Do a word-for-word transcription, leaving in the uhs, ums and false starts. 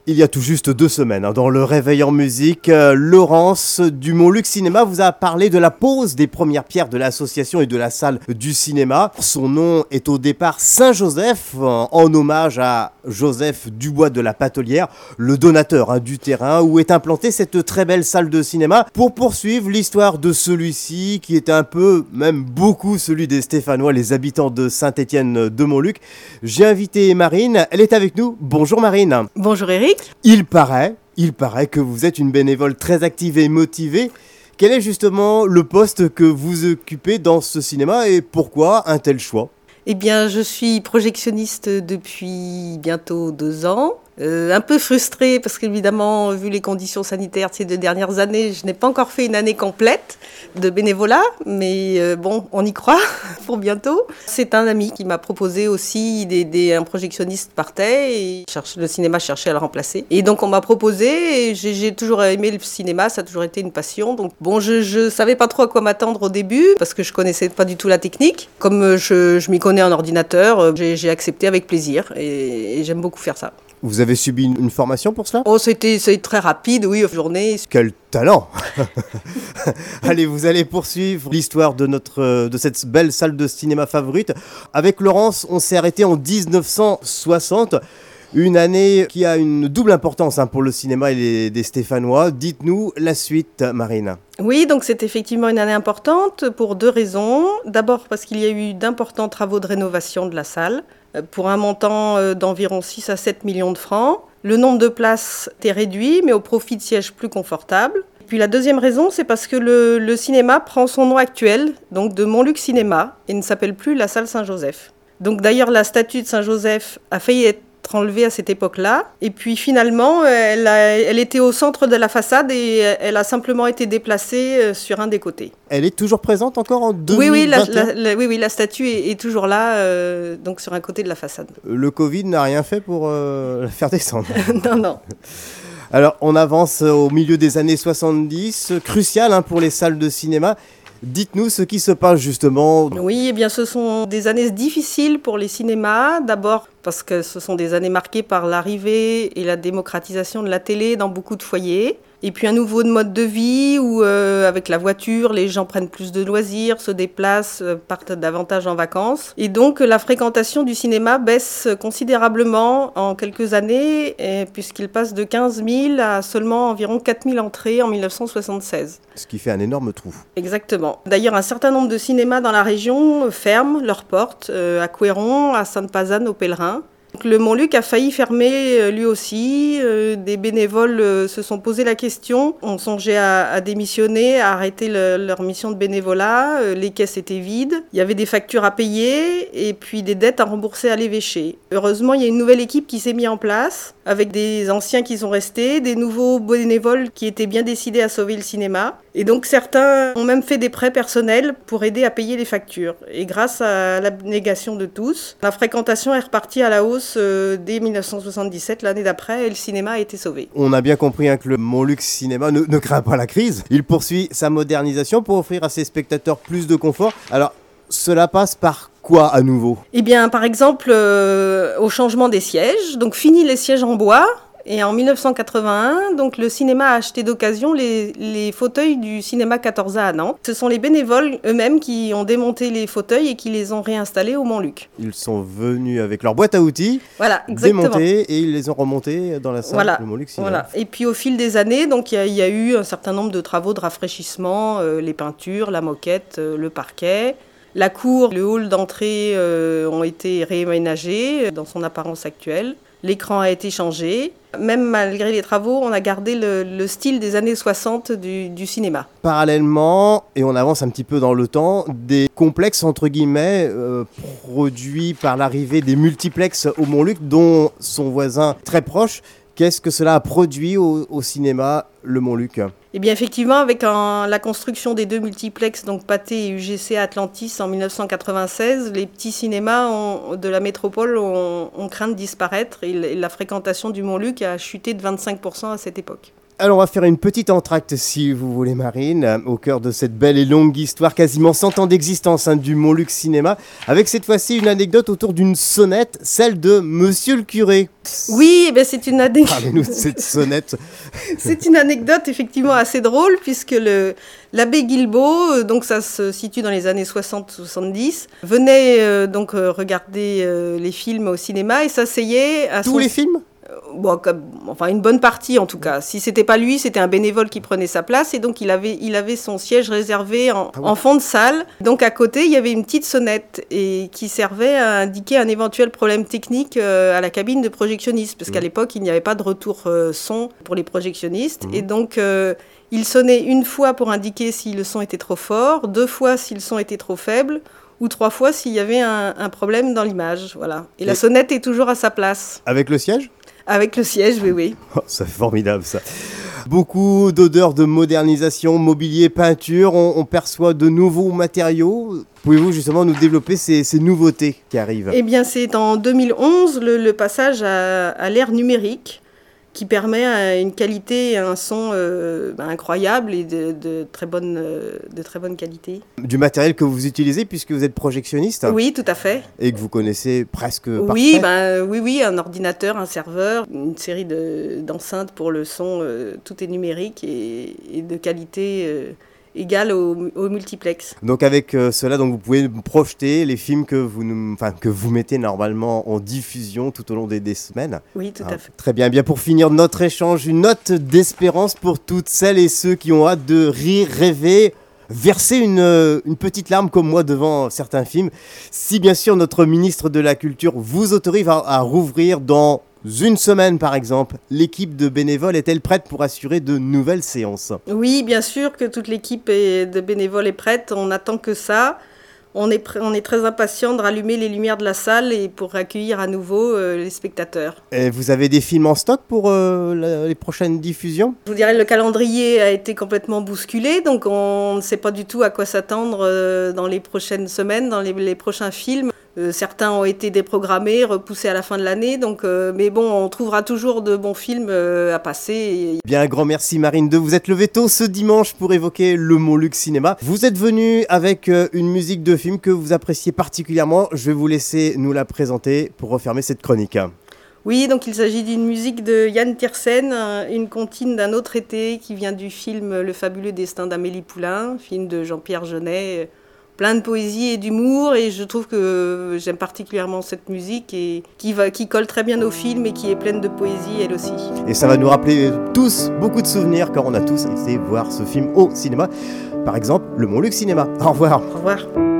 Il y a tout juste deux semaines, hein, dans le Réveil en musique, euh, Laurence du Montluc Cinéma vous a parlé de la pose des premières pierres de l'association et de la salle du cinéma. Son nom est au départ Saint-Joseph, en, en hommage à Joseph Dubois de la Patelière, le donateur hein, du terrain où est implantée cette très belle salle de cinéma, pour poursuivre l'histoire de celui-ci qui est un peu, même beaucoup, celui des Stéphanois, les habitants de Saint-Étienne de Montluc. J'ai invité Marine, elle est avec nous. Bonjour Marine. Bonjour Eric. Il paraît, il paraît que vous êtes une bénévole très active et motivée. Quel est justement le poste que vous occupez dans ce cinéma et pourquoi un tel choix ? Eh bien, je suis projectionniste depuis bientôt deux ans. Euh, un peu frustrée parce qu'évidemment, vu les conditions sanitaires de ces deux dernières années, je n'ai pas encore fait une année complète de bénévolat, mais euh, bon, on y croit pour bientôt. C'est un ami qui m'a proposé aussi d'aider un projectionniste partait et cherche, le cinéma cherchait à le remplacer. Et donc on m'a proposé et j'ai, j'ai toujours aimé le cinéma, ça a toujours été une passion. Donc bon, je, je savais pas trop à quoi m'attendre au début parce que je connaissais pas du tout la technique. Comme je, je m'y connais en ordinateur, j'ai, j'ai accepté avec plaisir et, et j'aime beaucoup faire ça. Vous avez subi une, une formation pour cela ? Oh, c'était, c'était très rapide, oui, journée. Quel talent ! Allez, vous allez poursuivre l'histoire de, notre, de cette belle salle de cinéma favorite. Avec Laurence, on s'est arrêté en dix-neuf cent soixante, une année qui a une double importance hein, pour le cinéma et les, des Stéphanois. Dites-nous la suite, Marine. Oui, donc c'est effectivement une année importante pour deux raisons. D'abord parce qu'il y a eu d'importants travaux de rénovation de la salle, pour un montant d'environ six à sept millions de francs. Le nombre de places était réduit, mais au profit de sièges plus confortables. Puis la deuxième raison, c'est parce que le, le cinéma prend son nom actuel, donc de Montluc Cinéma, et ne s'appelle plus la salle Saint-Joseph. Donc d'ailleurs, la statue de Saint-Joseph a failli être enlevée à cette époque-là. Et puis finalement, elle, a, elle était au centre de la façade et elle a simplement été déplacée sur un des côtés. Elle est toujours présente encore en deux mille vingt et un ? Oui, oui, la, la, la, oui, oui, la statue est, est toujours là, euh, donc sur un côté de la façade. Le Covid n'a rien fait pour euh, la faire descendre. Non, non. Alors, on avance au milieu des années soixante-dix, crucial hein, pour les salles de cinéma. Dites-nous ce qui se passe justement. Oui, eh bien, ce sont des années difficiles pour les cinémas. D'abord parce que ce sont des années marquées par l'arrivée et la démocratisation de la télé dans beaucoup de foyers. Et puis un nouveau mode de vie où, euh, avec la voiture, les gens prennent plus de loisirs, se déplacent, euh, partent davantage en vacances. Et donc la fréquentation du cinéma baisse considérablement en quelques années, et, puisqu'il passe de quinze mille à seulement environ quatre mille entrées en dix-neuf cent soixante-seize. Ce qui fait un énorme trou. Exactement. D'ailleurs, un certain nombre de cinémas dans la région ferment leurs portes, euh, à Couëron, à Sainte-Pazanne, au Pèlerin. Le Montluc a failli fermer lui aussi. Euh, des bénévoles euh, se sont posé la question, ont songé à, à démissionner, à arrêter le, leur mission de bénévolat. Euh, les caisses étaient vides. Il y avait des factures à payer et puis des dettes à rembourser à l'évêché. Heureusement, il y a une nouvelle équipe qui s'est mise en place, avec des anciens qui sont restés, des nouveaux bénévoles qui étaient bien décidés à sauver le cinéma. Et donc certains ont même fait des prêts personnels pour aider à payer les factures. Et grâce à l'abnégation de tous, la fréquentation est repartie à la hausse euh, dès dix-neuf cent soixante-dix-sept, l'année d'après, et le cinéma a été sauvé. On a bien compris hein, que le Montluc Cinéma ne, ne craint pas la crise. Il poursuit sa modernisation pour offrir à ses spectateurs plus de confort. Alors, cela passe par quoi à nouveau ? Eh bien, par exemple, euh, au changement des sièges. Donc, fini les sièges en bois. Et en dix-neuf cent quatre-vingt-un, donc, le cinéma a acheté d'occasion les, les fauteuils du cinéma quatorze A à Nantes. Ce sont les bénévoles eux-mêmes qui ont démonté les fauteuils et qui les ont réinstallés au Montluc. Ils sont venus avec leur boîte à outils, voilà, exactement. démontés, et ils les ont remontés dans la salle voilà, du Montluc Cinéma. Voilà. Et puis au fil des années, donc il y, y a eu un certain nombre de travaux de rafraîchissement, euh, les peintures, la moquette, euh, le parquet. La cour, le hall d'entrée euh, ont été réaménagés dans son apparence actuelle. L'écran a été changé. Même malgré les travaux, on a gardé le, le style des années soixante du, du cinéma. Parallèlement, et on avance un petit peu dans le temps, des complexes entre guillemets euh, produits par l'arrivée des multiplexes au Montluc, dont son voisin très proche. Qu'est-ce que cela a produit au, au cinéma, le Montluc ? Eh bien, effectivement, avec un, la construction des deux multiplexes, donc Pathé et U G C Atlantis en dix-neuf cent quatre-vingt-seize, les petits cinémas ont, de la métropole ont, ont craint de disparaître et la fréquentation du Montluc a chuté de vingt-cinq pour cent à cette époque. Alors on va faire une petite entracte si vous voulez Marine, au cœur de cette belle et longue histoire, quasiment cent ans d'existence hein, du Montluc Cinéma, avec cette fois-ci une anecdote autour d'une sonnette, celle de Monsieur le Curé. Oui, eh bien, c'est une anecdote. Parlez-nous de cette sonnette. C'est une anecdote effectivement assez drôle puisque le, l'abbé Guilbeault, donc ça se situe dans les années soixante soixante-dix, venait euh, donc euh, regarder euh, les films au cinéma et s'asseyait à Tous son... les films ? Bon, comme, enfin une bonne partie en tout cas. Si c'était pas lui, c'était un bénévole qui prenait sa place et donc il avait, il avait son siège réservé en, ah oui. en fond de salle. Donc à côté, il y avait une petite sonnette et qui servait à indiquer un éventuel problème technique euh, à la cabine de projectionniste parce mmh. qu'à l'époque, il n'y avait pas de retour euh, son pour les projectionnistes mmh. et donc euh, il sonnait une fois pour indiquer si le son était trop fort, deux fois si le son était trop faible ou trois fois s'il y avait un, un problème dans l'image. Voilà. Et, et la sonnette est toujours à sa place. Avec le siège ? Avec le siège, oui, oui. Oh, c'est formidable, ça. Beaucoup d'odeurs de modernisation, mobilier, peinture. On, on perçoit de nouveaux matériaux. Pouvez-vous justement nous développer ces, ces nouveautés qui arrivent ? Eh bien, c'est en deux mille onze, le, le passage à, à l'ère numérique qui permet une qualité et un son euh, bah, incroyable et de, de, très bonne, euh, de très bonne qualité. Du matériel que vous utilisez puisque vous êtes projectionniste ? Oui, tout à fait. Et que vous connaissez presque oui, parfait. Ben, oui, oui, un ordinateur, un serveur, une série de, d'enceintes pour le son, euh, tout est numérique et, et de qualité euh, égale au, au multiplex. Donc avec euh, cela, donc vous pouvez projeter les films que vous, nous, enfin, que vous mettez normalement en diffusion tout au long des, des semaines. Oui, tout ah, à fait. Très bien. Bien pour finir notre échange, une note d'espérance pour toutes celles et ceux qui ont hâte de rire, rêver, verser une, une petite larme comme moi devant certains films. Si bien sûr notre ministre de la Culture vous autorise à, à rouvrir dans une semaine par exemple, l'équipe de bénévoles est-elle prête pour assurer de nouvelles séances ? Oui, bien sûr que toute l'équipe de bénévoles est prête, on n'attend que ça. On est, pr- on est très impatient de rallumer les lumières de la salle et pour accueillir à nouveau euh, les spectateurs. Et vous avez des films en stock pour euh, la, les prochaines diffusions ? Je vous dirais, le calendrier a été complètement bousculé, donc on ne sait pas du tout à quoi s'attendre euh, dans les prochaines semaines, dans les, les prochains films. Euh, certains ont été déprogrammés, repoussés à la fin de l'année, donc, euh, mais bon, on trouvera toujours de bons films euh, à passer. Et... Bien, un grand merci Marine de vous être levée tôt ce dimanche pour évoquer le Montluc Cinéma. Vous êtes venue avec euh, une musique de film que vous appréciez particulièrement. Je vais vous laisser nous la présenter pour refermer cette chronique. Oui, donc il s'agit d'une musique de Yann Tiersen, une comptine d'un autre été qui vient du film Le fabuleux destin d'Amélie Poulain, film de Jean-Pierre Jeunet. Plein de poésie et d'humour et je trouve que j'aime particulièrement cette musique et qui, va, qui colle très bien au film et qui est pleine de poésie elle aussi. Et ça va nous rappeler tous beaucoup de souvenirs quand on a tous été voir ce film au cinéma. Par exemple, le Montluc Cinéma. Au revoir. Au revoir.